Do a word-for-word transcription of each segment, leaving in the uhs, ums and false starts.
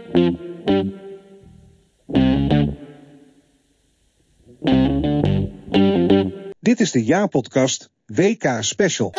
Dit is de jaarpodcast W K Special.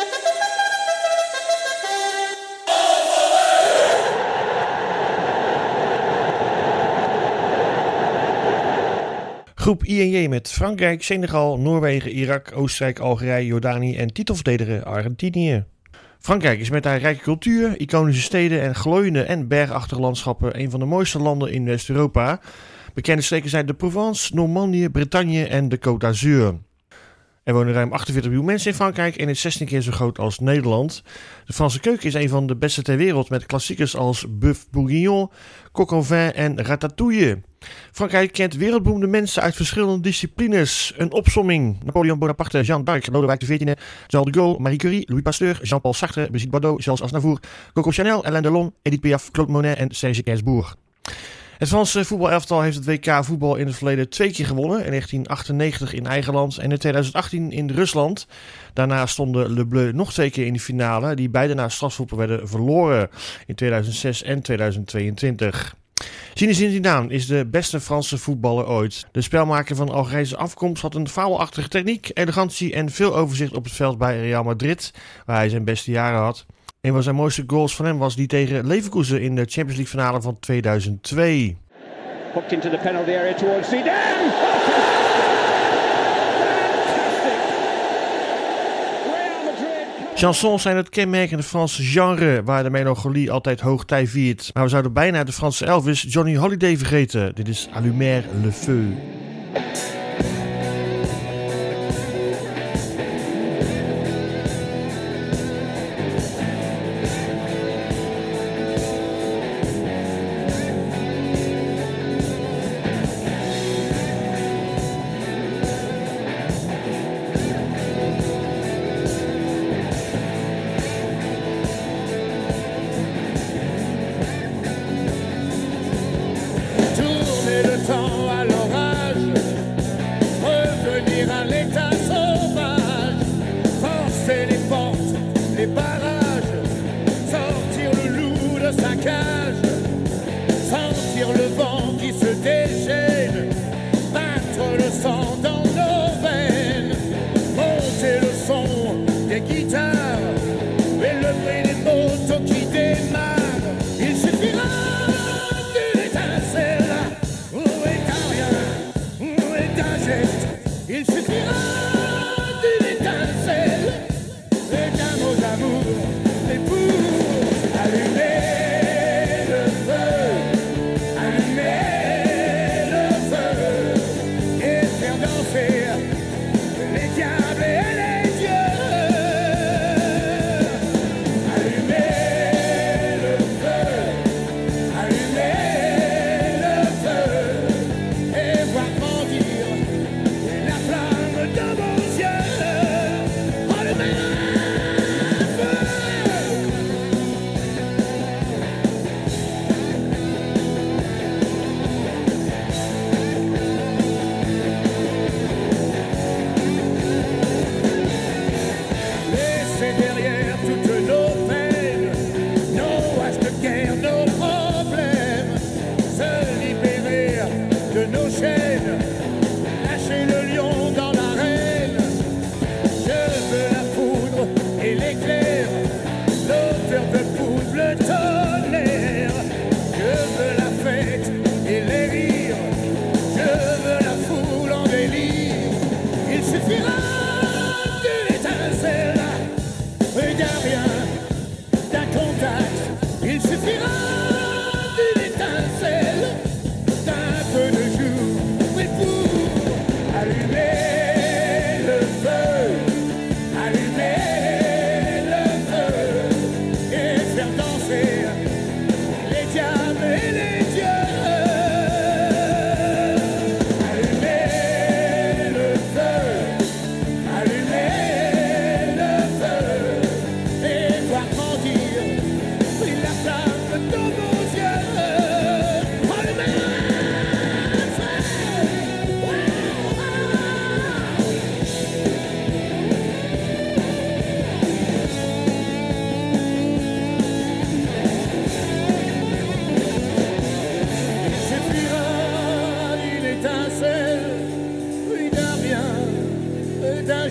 Groep I en J met Frankrijk, Senegal, Noorwegen, Irak, Oostenrijk, Algerije, Jordanië en titelverdediger Argentinië. Frankrijk is met haar rijke cultuur, iconische steden en glooiende en bergachtige landschappen een van de mooiste landen in West-Europa. Bekende streken zijn de Provence, Normandië, Bretagne en de Côte d'Azur. Er wonen ruim achtenveertig miljoen mensen in Frankrijk en is zestien keer zo groot als Nederland. De Franse keuken is een van de beste ter wereld met klassiekers als bœuf bourguignon, coq au vin en ratatouille. Frankrijk kent wereldberoemde mensen uit verschillende disciplines. Een opsomming: Napoleon Bonaparte, Jeanne d'Arc, Lodewijk de veertiende, Charles de Gaulle, Marie Curie, Louis Pasteur, Jean-Paul Sartre, Brigitte Bardot, Charles Aznavour, Coco Chanel, Alain Delon, Edith Piaf, Claude Monet en Serge Gainsbourg. Het Franse voetbalelftal heeft het W K voetbal in het verleden twee keer gewonnen. In negentien achtennegentig in eigen land en in twintig achttien in Rusland. Daarna stonden Le Bleu nog twee keer in de finale, die beide na strafschoppen werden verloren in tweeduizend zes en tweeduizend tweeëntwintig. Zinedine Zidane is de beste Franse voetballer ooit. De spelmaker van Algerijnse afkomst had een fabelachtige techniek, elegantie en veel overzicht op het veld bij Real Madrid, waar hij zijn beste jaren had. Een van zijn mooiste goals van hem was die tegen Leverkusen in de Champions League finale van tweeduizend twee. Hooked into the penalty area towards Zidane. Chansons zijn het kenmerkende Franse genre, waar de melancholie altijd hoogtij viert. Maar we zouden bijna de Franse Elvis Johnny Hallyday vergeten. Dit is Allumer le feu. Allumer le feu, allumer le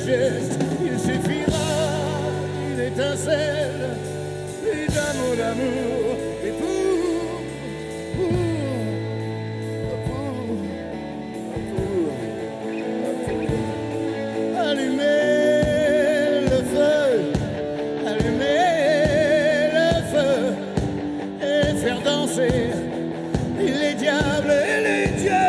geste, il suffira d'une étincelle, et d'amour, d'amour, et pour, pour, pour, pour, pour allumer le feu, allumer le feu, et faire danser les diables et les dieux.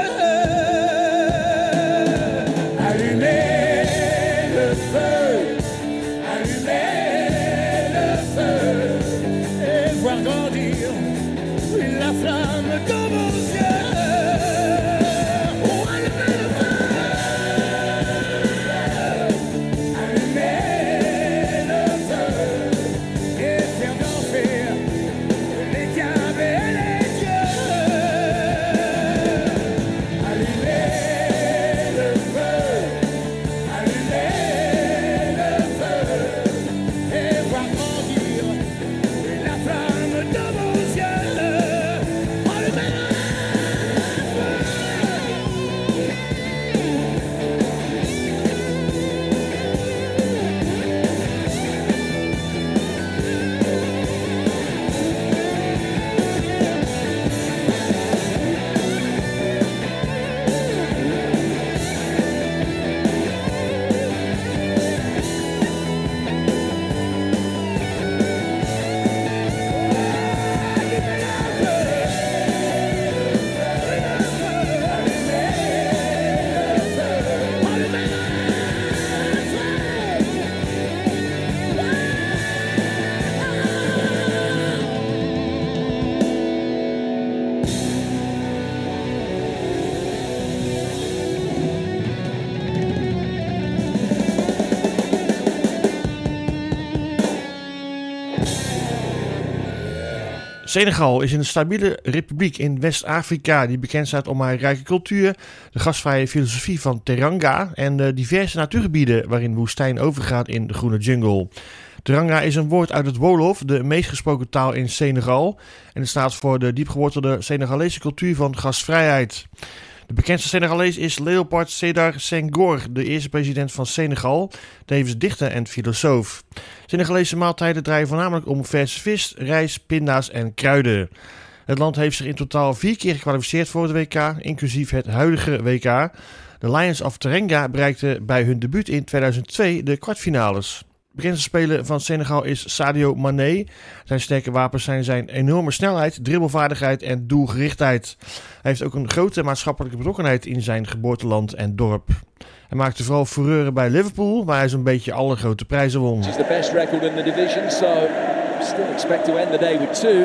Senegal is een stabiele republiek in West-Afrika die bekend staat om haar rijke cultuur, de gastvrije filosofie van Teranga en de diverse natuurgebieden waarin woestijn overgaat in de groene jungle. Teranga is een woord uit het Wolof, de meest gesproken taal in Senegal, en het staat voor de diepgewortelde Senegalese cultuur van gastvrijheid. De bekendste Senegalees is Léopold Sédar Senghor, de eerste president van Senegal, tevens dichter en filosoof. Senegalese maaltijden draaien voornamelijk om verse vis, rijst, pinda's en kruiden. Het land heeft zich in totaal vier keer gekwalificeerd voor het W K, inclusief het huidige W K. De Lions of Teranga bereikten bij hun debuut in tweeduizend twee de kwartfinales. De bekendste speler van Senegal is Sadio Mané. Zijn sterke wapens zijn zijn enorme snelheid, dribbelvaardigheid en doelgerichtheid. Hij heeft ook een grote maatschappelijke betrokkenheid in zijn geboorteland en dorp. Hij maakte vooral fureuren bij Liverpool, waar hij zo'n beetje alle grote prijzen won. This is the best record in the division, so still expect to end the day with two.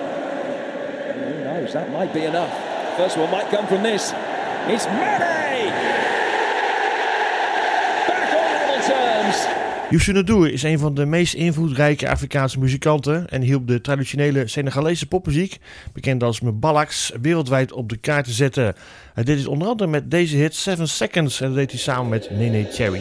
Who knows, that might be enough. First one might come from this. It's Mané! Back on level terms. Youssou N'Dour is een van de meest invloedrijke Afrikaanse muzikanten en hielp de traditionele Senegalese popmuziek, bekend als Mbalax, wereldwijd op de kaart te zetten. Hij deed dit onder andere met deze hit Seven Seconds en dat deed hij samen met Nene Cherry.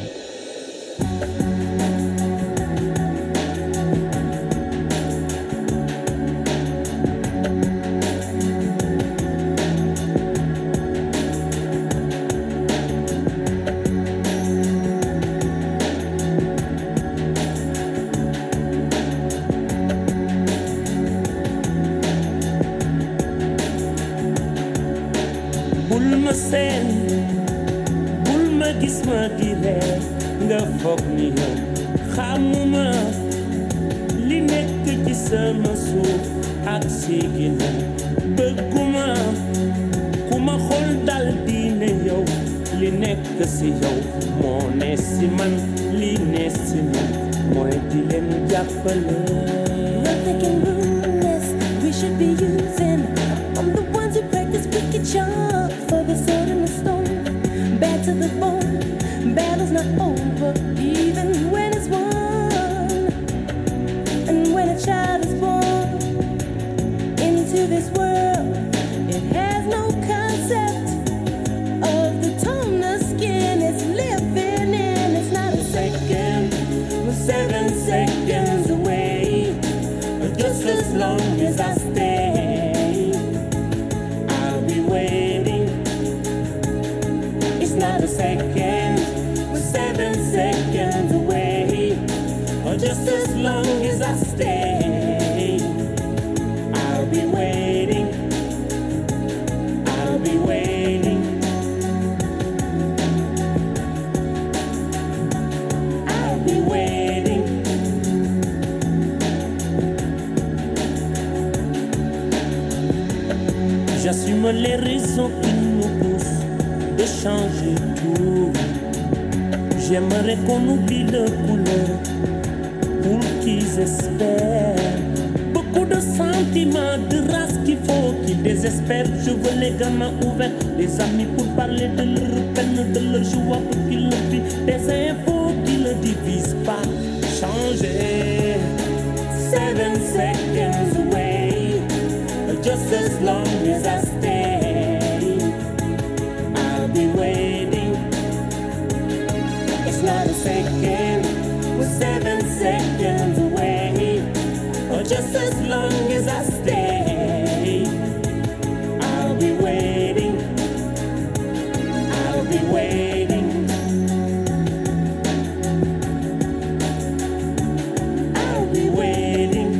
Nothing can ruin this. We should be using. I'm the ones who practice wicked sharp for the sword and the stone. Bad to the bone. Battle's not over, even when it's won. And when a child is born into this world, it has no concept of the tone the skin it's living in. It's not a second, but seven seconds away. But just as long as I stay, I'll be waiting. It's not a second, but seven J'assume les raisons qui nous poussent de changer tout. J'aimerais qu'on oublie le couleur pour qu'ils espèrent. Beaucoup de sentiments, de race qu'il faut qu'ils désespèrent. Je veux les gamins ouverts, les amis pour parler de leur peine, de leur joie pour qu'ils le vivent. Des infos qui ne divisent pas. Changer. Seven seconds away, just as long as I stay, I'll be waiting. It's not a second, we're seven seconds away, or just as long as I stay, I'll be waiting, I'll be waiting. I'll be waiting.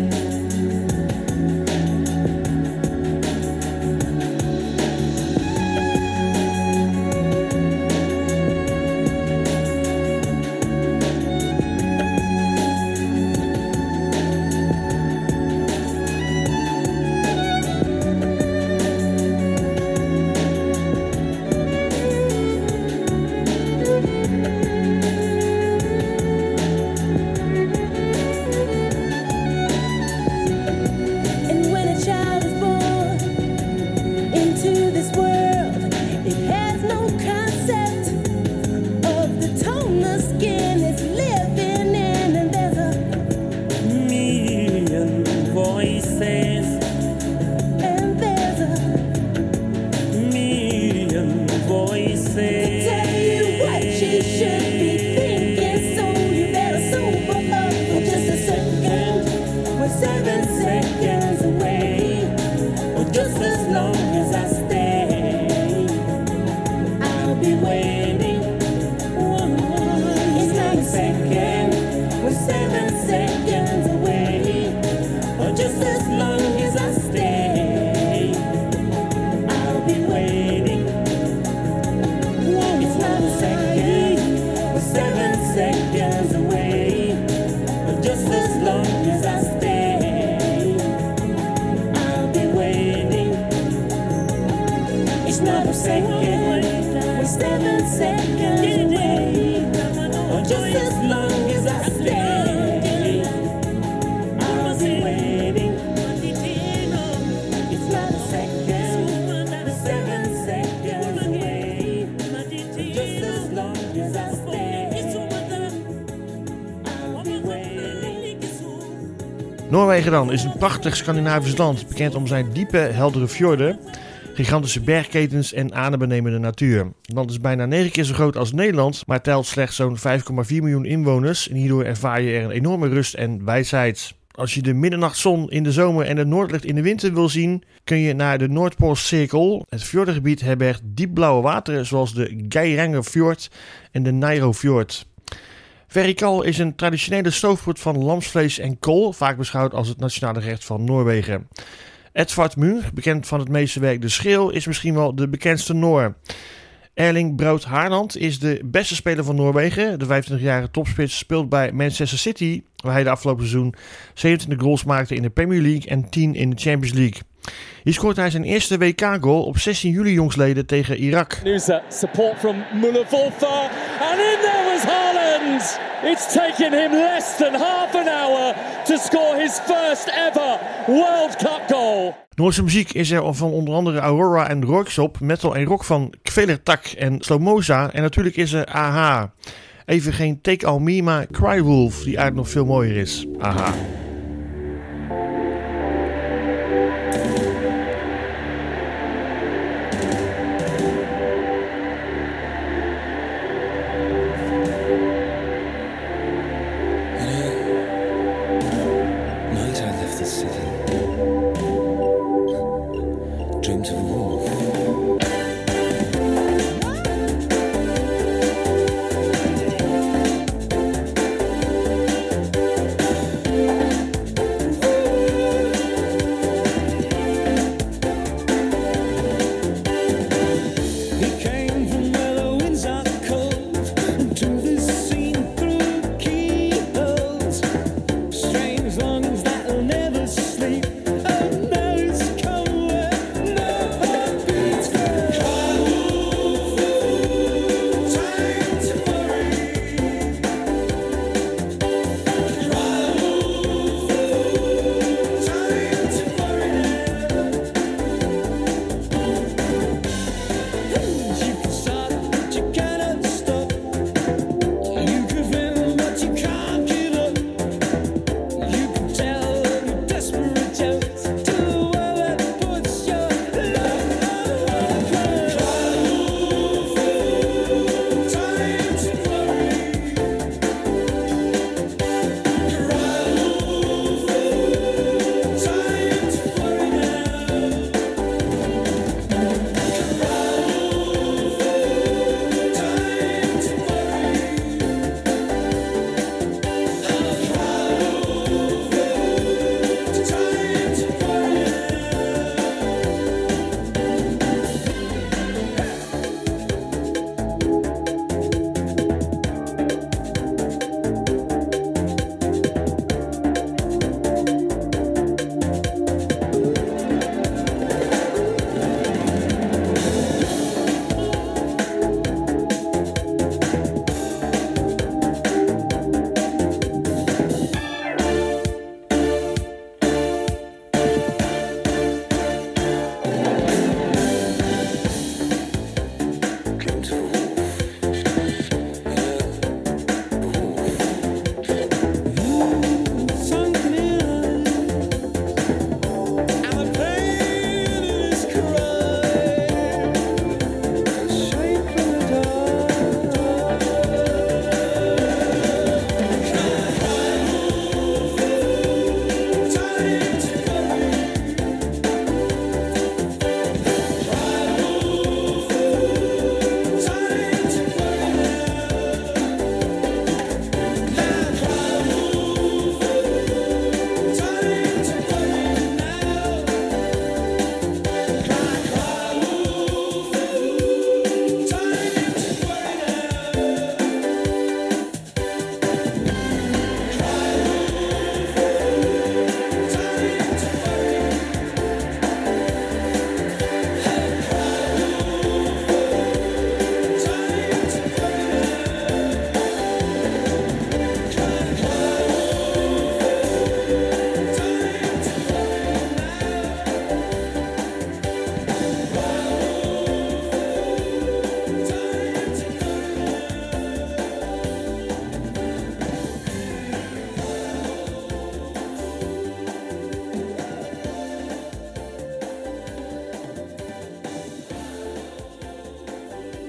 And when a child is born into this world, it has no concept of the tone the skin is living in, and there's a million voices, and there's a million voices to tell you what you should be thinking. So you better sober up for just a second. We're seven seconds away, or just as long as I stay, I'll be waiting. It's not a second, we're seven seconds away, or just as long as I stay, I'll be waiting. It's not a second, we're seven seconds away, or just as long as I stay, I'll be waiting. It's not a second, we're seven seconds away, or just as long as I stay, I'll be waiting. It's not a second, we're seven seconds away, just as long as I stay, I'll be waiting. Noorwegen dan is een prachtig Scandinavisch land, bekend om zijn diepe, heldere fjorden, gigantische bergketens en adembenemende natuur. Het land is bijna negen keer zo groot als Nederland, maar telt slechts zo'n vijf komma vier miljoen inwoners en hierdoor ervaar je er een enorme rust en wijsheid. Als je de middernachtzon in de zomer en het noordlicht in de winter wil zien, kun je naar de Noordpoolcirkel. Het fjordengebied herbergt diepblauwe wateren zoals de Geirangerfjord en de Nærøyfjord. Verikal is een traditionele stoofpot van lamsvlees en kool, vaak beschouwd als het nationale gerecht van Noorwegen. Edvard Munch, bekend van het meesterwerk De Schreeuw, is misschien wel de bekendste Noor. Erling Braut Haaland is de beste speler van Noorwegen. De vijfentwintigjarige topspits speelt bij Manchester City, waar hij de afgelopen seizoen zevenentwintig goals maakte in de Premier League en tien in de Champions League. Hier scoort hij zijn eerste W K-goal op zestien juli jongsleden tegen Irak. Nusa, support from Muller-Volfa, and in there was Haaland! It's taken him less than half an hour to score his first ever World Cup goal. Noorse muziek is er van onder andere Aurora en Röyksopp, metal en rock van Kvelertak en Slomoza en natuurlijk is er A H. Even geen Take On Me, maar Crywolf, die eigenlijk nog veel mooier is. A H. Never sleep, and now it's come where nobody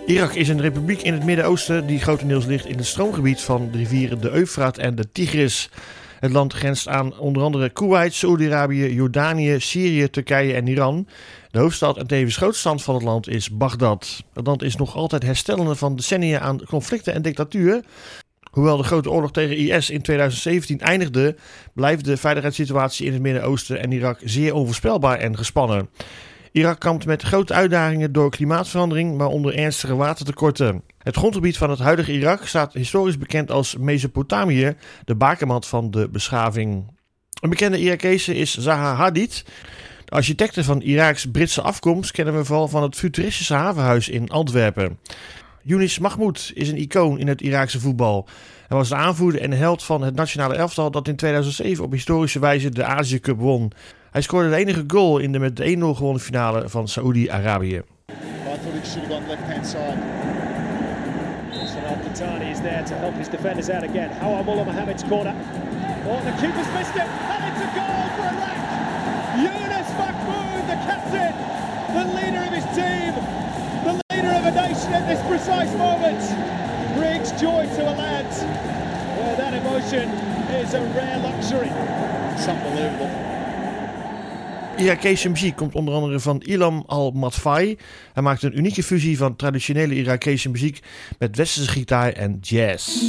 Irak is een republiek in het Midden-Oosten die grotendeels ligt in het stroomgebied van de rivieren de Eufraat en de Tigris. Het land grenst aan onder andere Koeweit, Saoedi-Arabië, Jordanië, Syrië, Turkije en Iran. De hoofdstad en tevens grootstad van het land is Bagdad. Het land is nog altijd herstellende van decennia aan conflicten en dictatuur. Hoewel de grote oorlog tegen I S in tweeduizend zeventien eindigde, blijft de veiligheidssituatie in het Midden-Oosten en Irak zeer onvoorspelbaar en gespannen. Irak kampt met grote uitdagingen door klimaatverandering, waaronder ernstige watertekorten. Het grondgebied van het huidige Irak staat historisch bekend als Mesopotamië, de bakermat van de beschaving. Een bekende Irakese is Zaha Hadid. De architecte van Iraaks-Britse afkomst kennen we vooral van het futuristische havenhuis in Antwerpen. Younis Mahmoud is een icoon in het Iraakse voetbal. Hij was de aanvoerder en held van het nationale elftal dat in tweeduizend zeven op historische wijze de Azië Cup won. Hij scoorde de enige goal in de met één nul gewonnen finale van Saoedi-Arabië. Al-Qahtani is there to help his defenders out again. Hawam Mullah Mohammed's corner. Oh, the keeper's missed it, and it's a goal for Iraq. Younis Mahmoud, the captain, the leader of his team, the leader of a nation at this precise moment, brings joy to a land where that emotion is a rare luxury. It's unbelievable. Irakese muziek komt onder andere van Ilham Al-Matfai. Hij maakt een unieke fusie van traditionele Irakese muziek met westerse gitaar en jazz.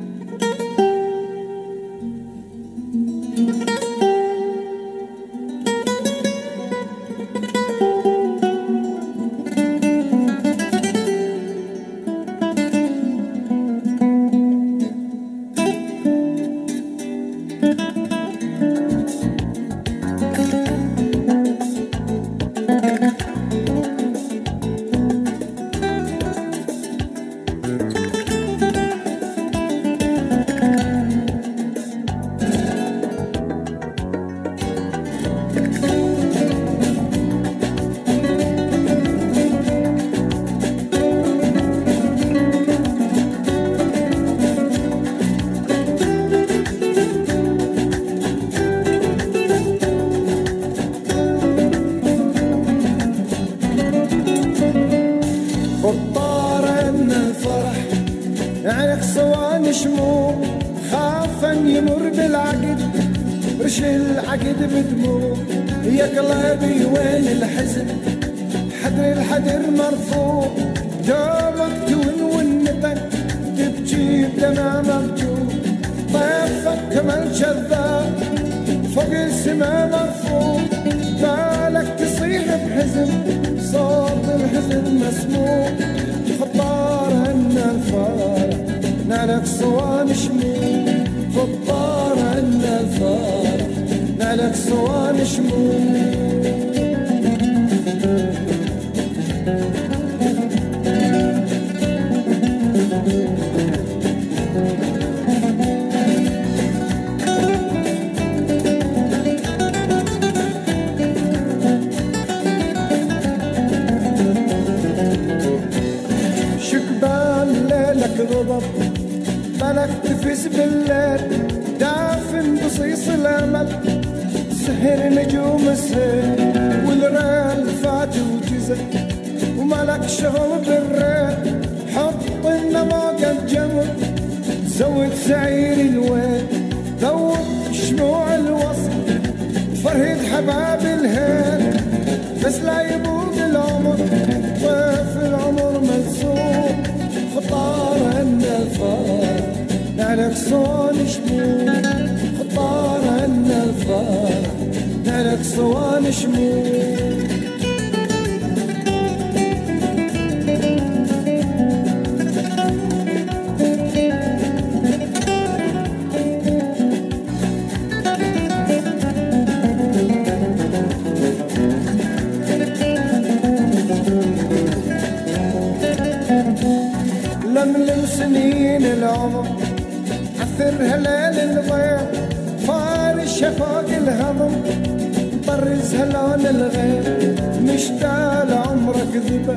لملم سنين العمر عثر هلال الضياع فار شفاق الهضم طرز هلال الغير مشتاق عمرك ذبة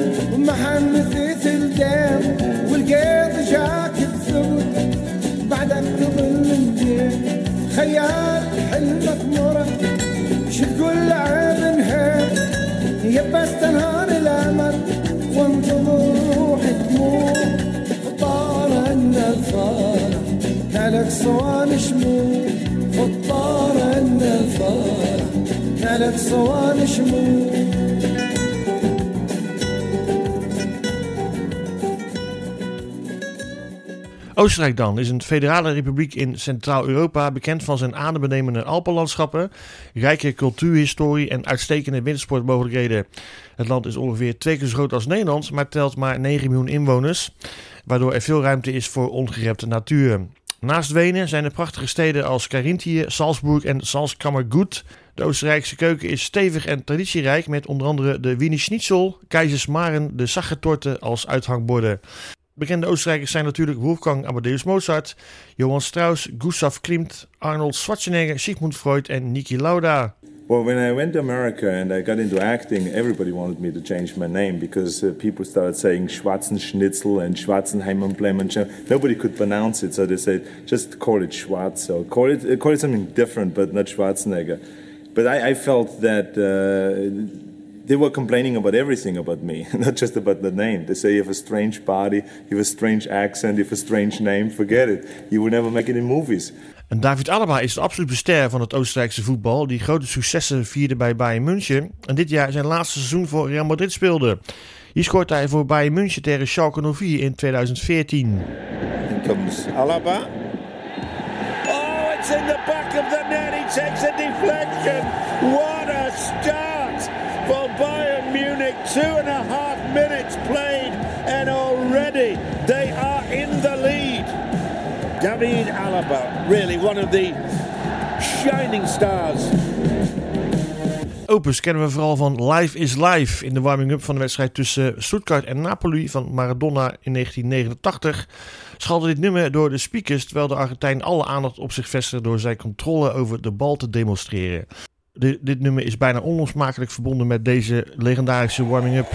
ومحنثيث الدم والقيض جاك بثبت بعدك تظل الدين خيال حلمك مرة شو تقول عيب نهار يبس تنهار الأمل وانتظر كانت صوان شموع فطارة عنا الفرح كانت صوان شموع. Oostenrijk dan is een federale republiek in Centraal-Europa, bekend van zijn adembenemende Alpenlandschappen, rijke cultuurhistorie en uitstekende wintersportmogelijkheden. Het land is ongeveer twee keer zo groot als Nederland, maar telt maar negen miljoen inwoners, waardoor er veel ruimte is voor ongerepte natuur. Naast Wenen zijn er prachtige steden als Carinthië, Salzburg en Salzkammergut. De Oostenrijkse keuken is stevig en traditierijk met onder andere de Wiener Schnitzel, Keizersmaren, de Sachertorte als uithangborden. Bekende Oostenrijkers zijn natuurlijk Wolfgang Amadeus Mozart, Johann Strauss, Gustav Klimt, Arnold Schwarzenegger, Sigmund Freud en Niki Lauda. Well, when I went to America and I got into acting, everybody wanted me to change my name because uh, people started saying Schwarzenschnitzel and Schwarzenheimenblem and nobody could pronounce it, so they said just call it Schwarz or call it uh, call it something different, but not Schwarzenegger. But I, I felt that. Uh, They were complaining about everything about me, not just about the name. They say you have a strange body, you have a strange accent, you have a strange name, forget it. You will never make it in movies. En David Alaba is de absolute ster van het Oostenrijkse voetbal, die grote successen vierde bij Bayern München en dit jaar zijn laatste seizoen voor Real Madrid speelde. Hier scoort hij voor Bayern München tegen Schalke nul vier in tweeduizend veertien. Here comes Alaba. Oh, it's in the back of the net, he takes a deflection. What a start! For Bayern Munich, two and a half minutes played and already they are in the lead. David Alaba, really one of the shining stars. Opus kennen we vooral van Life is Life in de warming-up van de wedstrijd tussen Stuttgart en Napoli van Maradona in negentien negenentachtig. Schalde dit nummer door de speakers terwijl de Argentijn alle aandacht op zich vestigde door zijn controle over de bal te demonstreren. De, dit nummer is bijna onlosmakelijk verbonden met deze legendarische warming-up.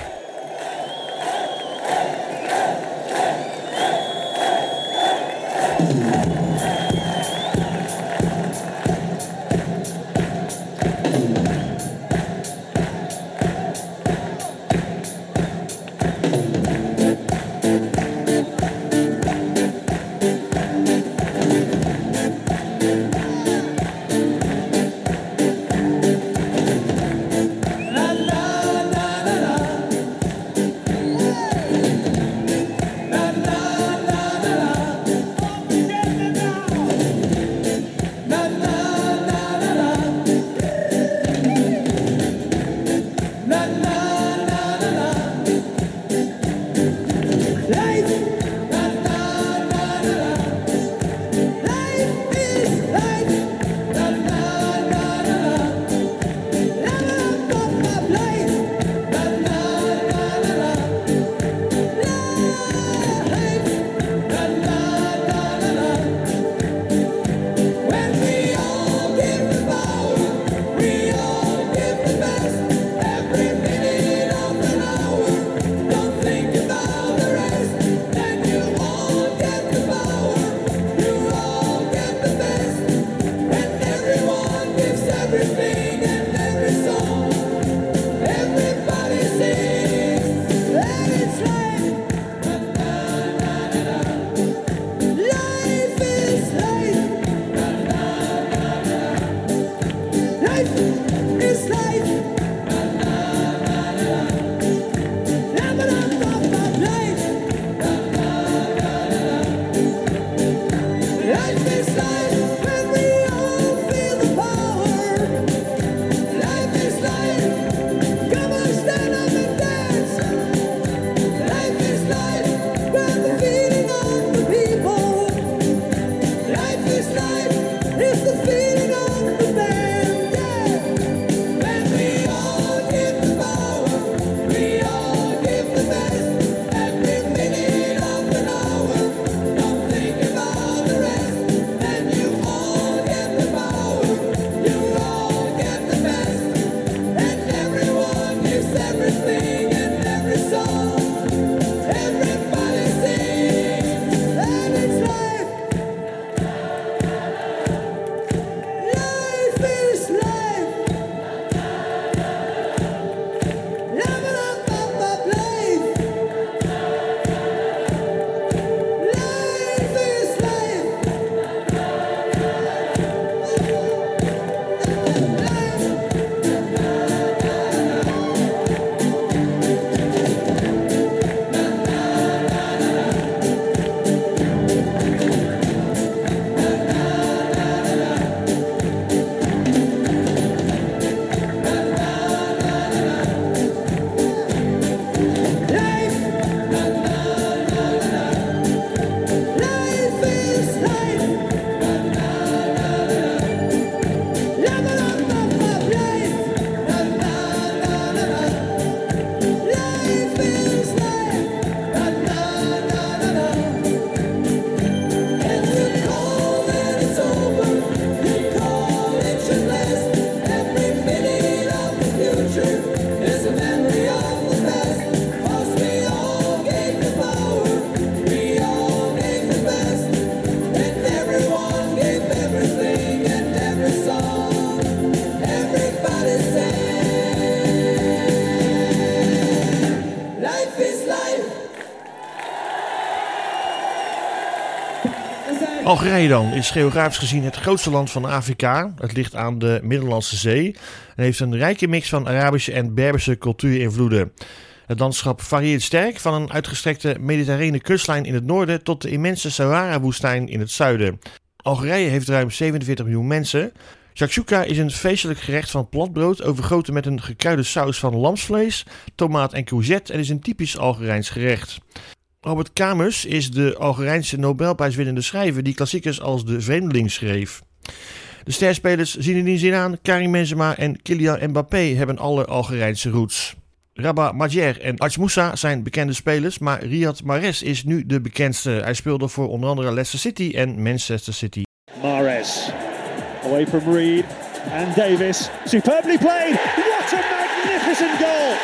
Algerije dan is geografisch gezien het grootste land van Afrika. Het ligt aan de Middellandse Zee en heeft een rijke mix van Arabische en Berberse cultuurinvloeden. Het landschap varieert sterk van een uitgestrekte mediterrane kustlijn in het noorden tot de immense Sahara-woestijn in het zuiden. Algerije heeft ruim zevenenveertig miljoen mensen. Shakshuka is een feestelijk gerecht van platbrood overgoten met een gekruide saus van lamsvlees, tomaat en courgette en is een typisch Algerijns gerecht. Robert Camus is de Algerijnse Nobelprijswinnende schrijver die klassiekers als De Vreemdeling schreef. De sterspelers Zinedine Zidane, Karim Benzema en Kylian Mbappé hebben alle Algerijnse roots. Rabat Majer en Arch Moussa zijn bekende spelers, maar Riyad Mahrez is nu de bekendste. Hij speelde voor onder andere Leicester City en Manchester City. Mahrez, away from Reed and Davis, superbly played, what a magnificent goal!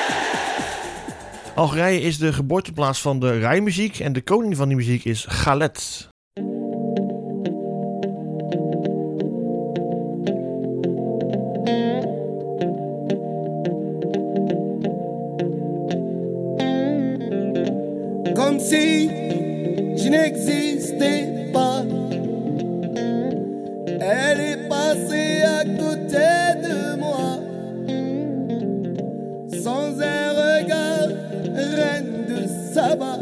Algerije is de geboorteplaats van de rijmuziek en de koning van die muziek is Khaled. Comme si je n'existais pas. Elle est passée à côté de moi. Sans un regard, reine de Saba.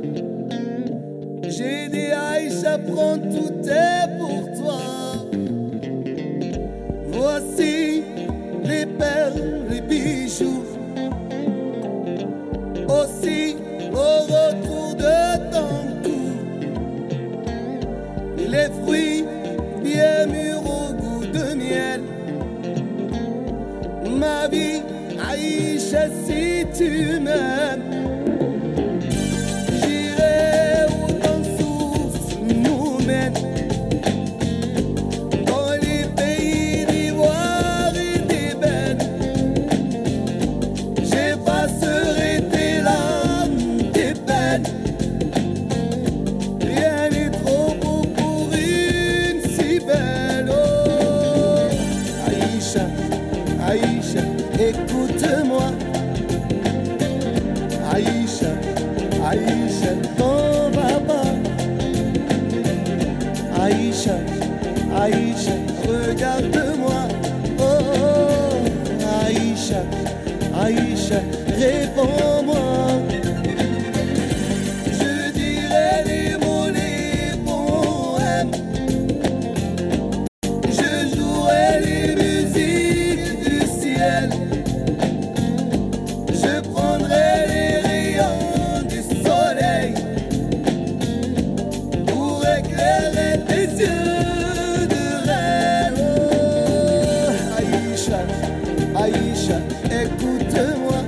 J'ai dit Aïcha, prends tout est pour toi. Voici les perles, les bijoux. Aussi au retour de ton cou, les fruits bien mûrs au goût de miel. Ma vie, Aïcha, si tu m'aimes, j'irai où ton souffle nous mène. Dans les pays d'ivoire et d'ébène, j'effacerai tes larmes, tes peines. Rien n'est trop beau pour une si belle. Oh, Aïcha, Aïcha, écoute-moi. Aïcha, Aïcha, t'en vas pas. Aïcha, Aïcha, regarde-moi. Oh, Aïcha, Aïcha, réponds-moi. Je dirai les mots, les poèmes. Je jouerai les musiques du ciel. Je prendrai les rayons du soleil pour éclairer tes yeux de reine. Oh, Aïcha, Aïcha, écoute-moi.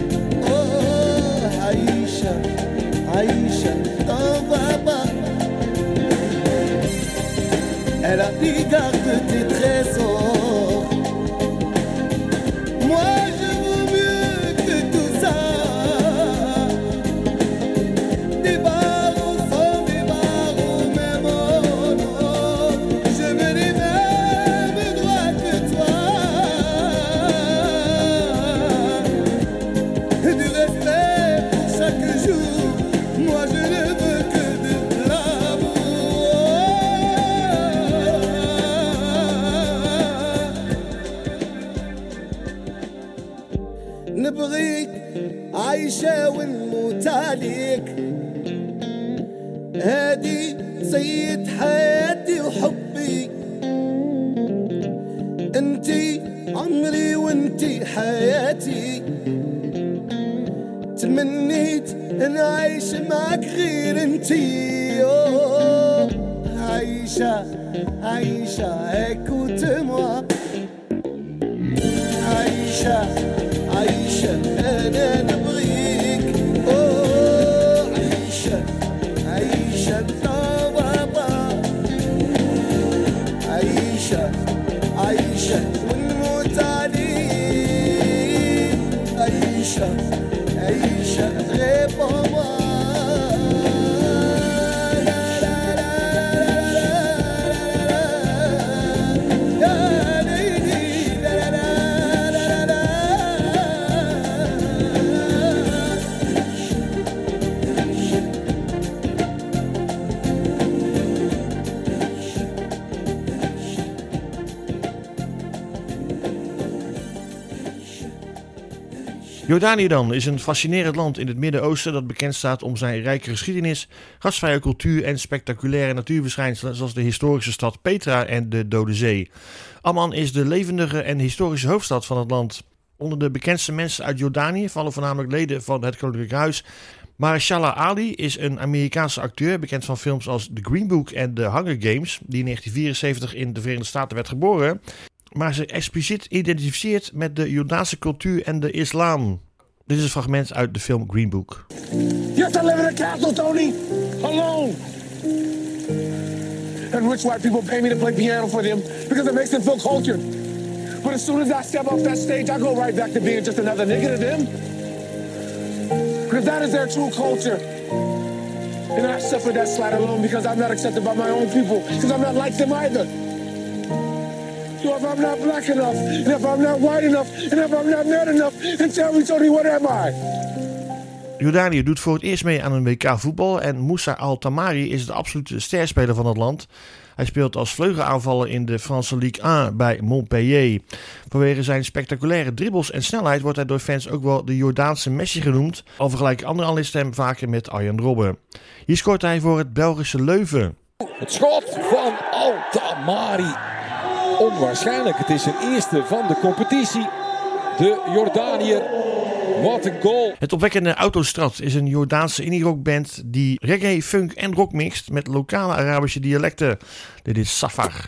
Oh, Aïcha, Aïcha, t'en vas pas. Elle a pris garde tes trésors. Moi je vaux mieux que tout ça. Des barreaux sans des barreaux, même oh non. Je veux les mêmes droits que toi. Du respect pour chaque jour. Moi je ne veux que de l'amour. نبغيك عايشة ونموت عليك. هادي سيد حياتي وحبي. انتي عمري وانتي حياتي. تمنيت نعيش معك غير انتي. أوه، عايشة عايشة écoute-moi. عايشة عايشة أنا نبغيك. أوه، عايشة عايشة طوابا. عايشة عايشة ونموت عليك. عايشة عايشة réponds-moi. Jordanië dan is een fascinerend land in het Midden-Oosten dat bekend staat om zijn rijke geschiedenis, gastvrije cultuur en spectaculaire natuurverschijnselen zoals de historische stad Petra en de Dode Zee. Amman is de levendige en historische hoofdstad van het land. Onder de bekendste mensen uit Jordanië vallen voornamelijk leden van het Koninklijk Huis. Mahershala Ali is een Amerikaanse acteur, bekend van films als The Green Book en The Hunger Games, die in negentien vierenzeventig in de Verenigde Staten werd geboren, maar zich expliciet identificeert met de Jordaanse cultuur en de islam. Dit is een fragment uit de film Green Book. You have to live in a castle, Tony, alone. And rich white people pay me to play piano for them because it makes them feel cultured. But as soon as I step off that stage, I go right back to being just another nigga to them. Because that is their true culture. And I suffer that slight alone because I'm not accepted by my own people. Because I'm not like them either. So if I'm not black enough, and if I'm not white enough, and if I'm not man enough, then tell me, Tony, what am I? Jordanië doet voor het eerst mee aan een W K voetbal en Moussa Al-Tamari is de absolute sterspeler van het land. Hij speelt als vleugelaanvaller in de Franse Ligue één bij Montpellier. Vanwege zijn spectaculaire dribbles en snelheid wordt hij door fans ook wel de Jordaanse Messi genoemd, al vergelijken andere analisten hem vaker met Arjen Robben. Hier scoort hij voor het Belgische Leuven. Het schot van Al-Tamari. Onwaarschijnlijk, het is zijn eerste van de competitie. De Jordaniër. Wat een goal. Het opwekkende Autostrad is een Jordaanse indie-rockband die reggae, funk en rock mixt met lokale Arabische dialecten. Dit is Safar.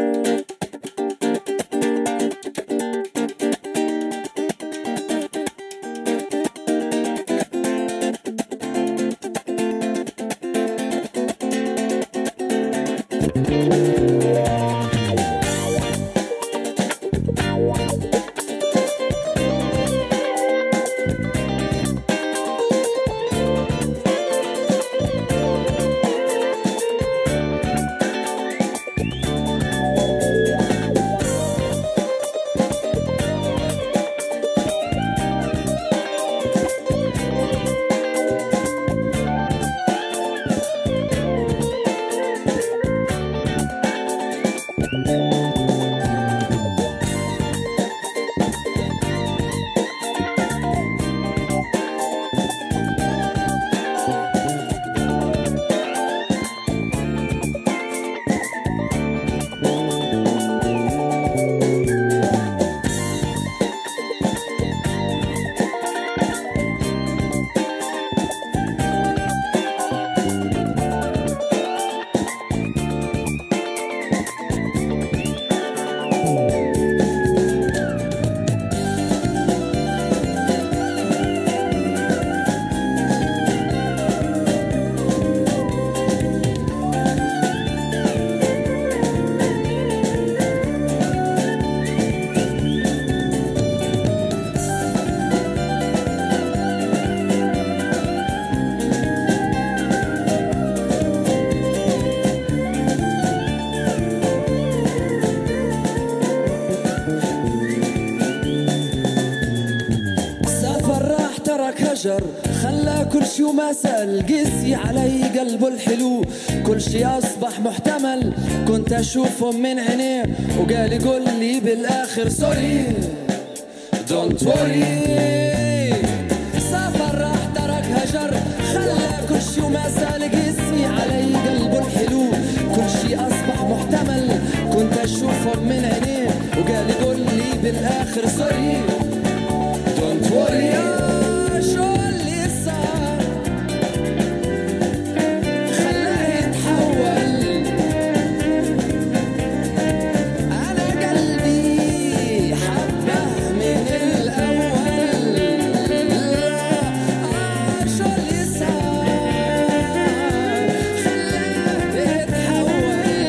خلى كل شي وما سأل قسي علي قلبه الحلو كل شي أصبح محتمل كنت أشوفهم من عينيه وقال يقول لي بالآخر سوري دونت وري سافر راح ترك هجر خلى كل شي وما سأل قسي علي قلبه الحلو كل شي أصبح محتمل كنت أشوفهم من عينيه وقال يقول لي بالآخر سوري دونت وري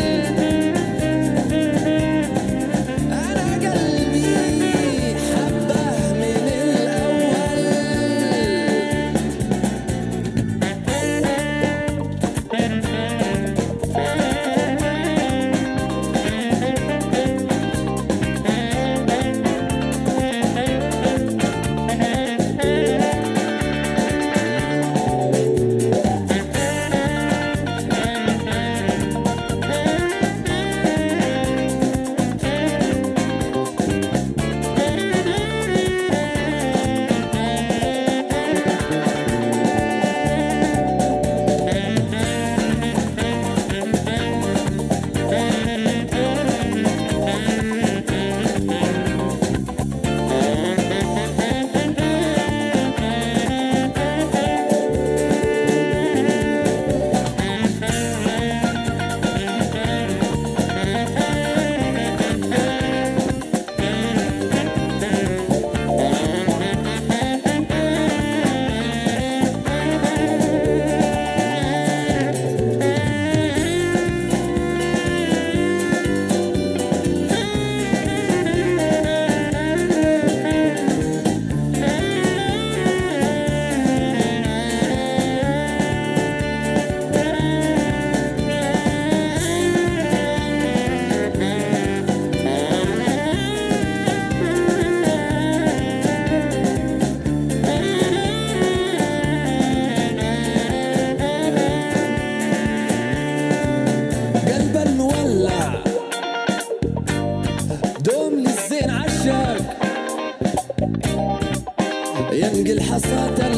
حبة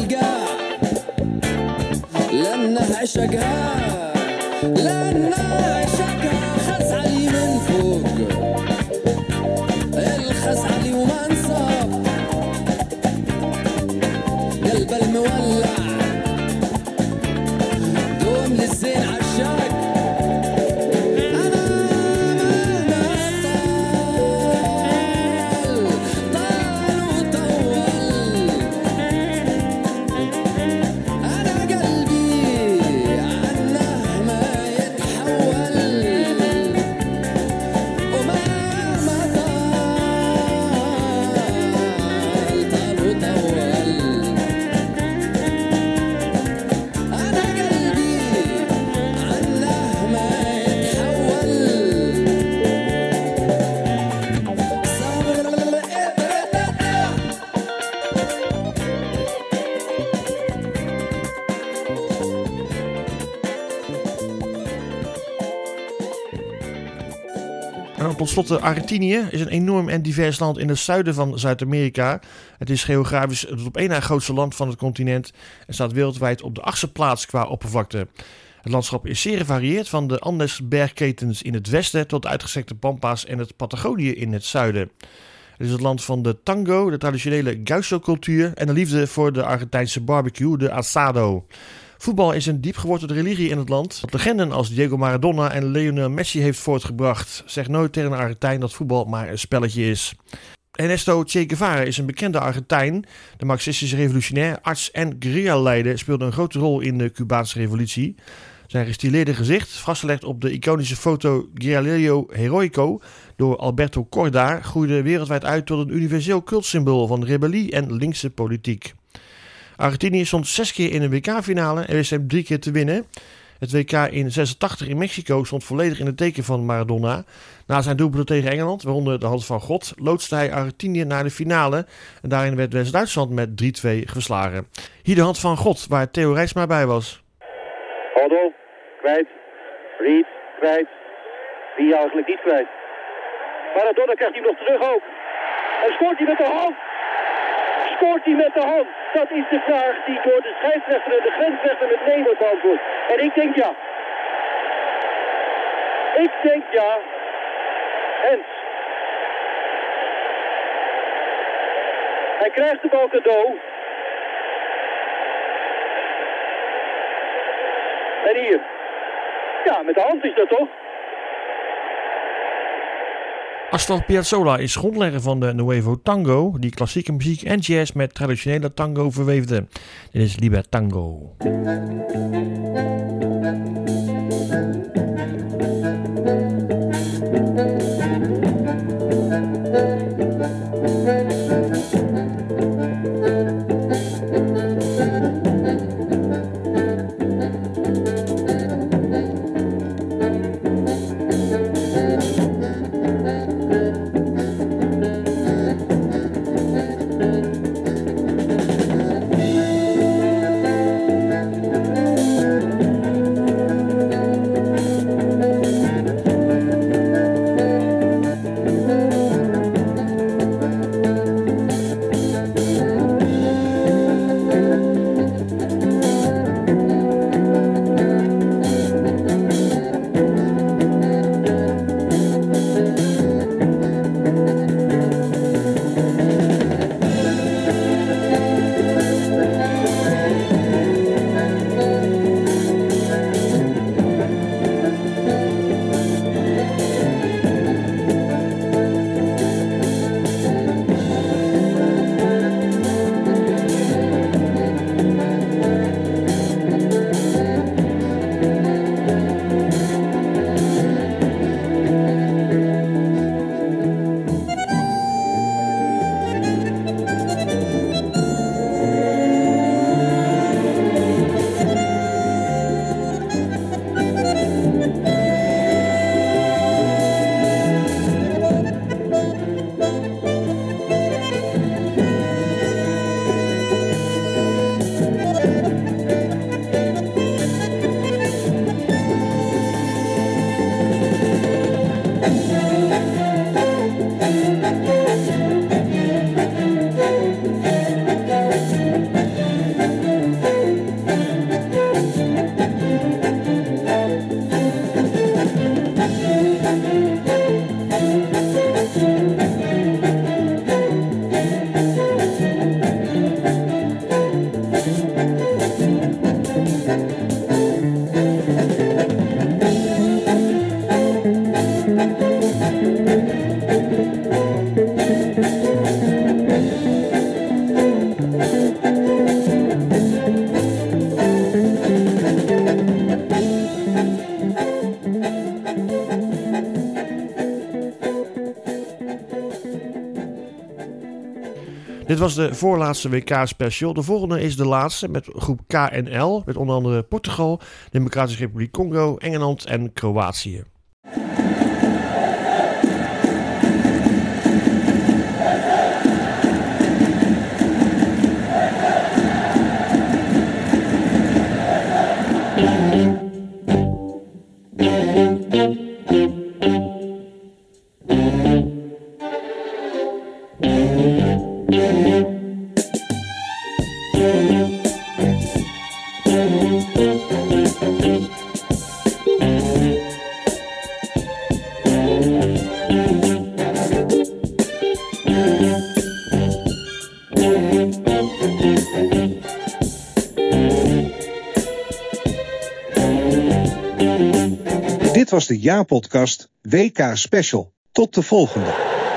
القاع لأنه عشقها لأنه عشقها خز علي من فوق الخز علي وما انصاب قلب المولع دوم للزين عشاق Tot slot, Argentinië is een enorm en divers land in het zuiden van Zuid-Amerika. Het is geografisch het op één na grootste land van het continent en staat wereldwijd op de achtste plaats qua oppervlakte. Het landschap is zeer gevarieerd, van de Andes-bergketens in het westen tot de uitgestrekte Pampas en het Patagonië in het zuiden. Het is het land van de tango, de traditionele gaucho-cultuur en de liefde voor de Argentijnse barbecue, de asado. Voetbal is een diep gewortelde religie in het land, dat legenden als Diego Maradona en Lionel Messi heeft voortgebracht. Zeg nooit tegen een Argentijn dat voetbal maar een spelletje is. Ernesto Che Guevara is een bekende Argentijn. De marxistische revolutionair, arts en guerrilla-leider speelde een grote rol in de Cubaanse revolutie. Zijn gestileerde gezicht, vastgelegd op de iconische foto Guerrillero Heroico door Alberto Corda, groeide wereldwijd uit tot een universeel cultsymbool van rebellie en linkse politiek. Argentinië stond zes keer in een W K-finale en wist hem drie keer te winnen. Het W K in zesentachtig in Mexico stond volledig in het teken van Maradona. Na zijn doelpunten tegen Engeland, waaronder de hand van God, loodste hij Argentinië naar de finale. En daarin werd West-Duitsland met drie twee verslagen. Hier de hand van God, waar Theo Rijsma bij was. Oddo, kwijt. Reed, kwijt. Wie eigenlijk niet kwijt. Maradona krijgt hij nog terug ook. En scoort hij met de hand. Scoort hij met de hand? Dat is de vraag die door de scheidsrechter en de grensrechter met nee wordt beantwoord. En ik denk ja. Ik denk ja. Hens. Hij krijgt de bal cadeau. En hier. Ja, met de hand is dat toch? Astor Piazzolla is grondlegger van de Nuevo Tango, die klassieke muziek en jazz met traditionele tango verweefde. Dit is Libertango. was de voorlaatste W K-special. De volgende is de laatste met groep K en L. Met onder andere Portugal, Democratische Republiek Congo, Engeland en Kroatië. Dit was de Ja-podcast W K Special. Tot de volgende.